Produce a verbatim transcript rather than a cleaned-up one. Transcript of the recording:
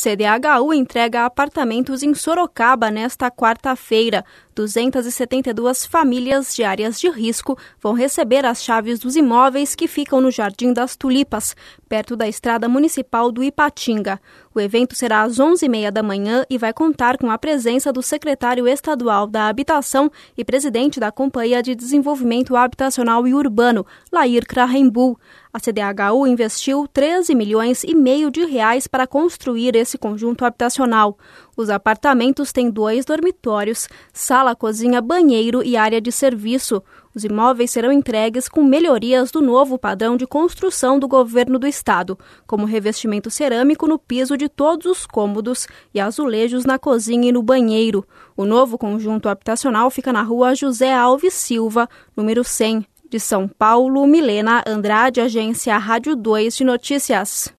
C D H U entrega apartamentos em Sorocaba nesta quarta-feira. duzentas e setenta e duas famílias de áreas de risco vão receber as chaves dos imóveis que ficam no Jardim das Tulipas, perto da estrada municipal do Ipatinga. O evento será às onze e meia da manhã e vai contar com a presença do secretário estadual da Habitação e presidente da Companhia de Desenvolvimento Habitacional e Urbano, Lair Krahenbuhl. A C D H U investiu treze milhões e meio de reais para construir esse conjunto habitacional. Os apartamentos têm dois dormitórios, sala, cozinha, banheiro e área de serviço. Os imóveis serão entregues com melhorias do novo padrão de construção do governo do estado, como revestimento cerâmico no piso de todos os cômodos e azulejos na cozinha e no banheiro. O novo conjunto habitacional fica na rua José Alves Silva, número cem. De São Paulo, Milena Andrade, agência Rádio dois de Notícias.